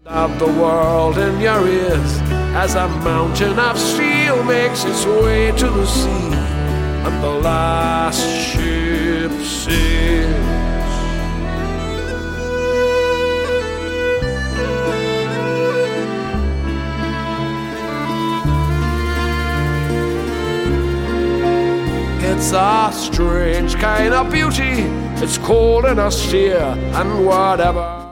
of the world in your ears as a mountain of steel makes its way to the sea and the last ship sails. It's a strange kind of beauty, it's cold and austere and whatever.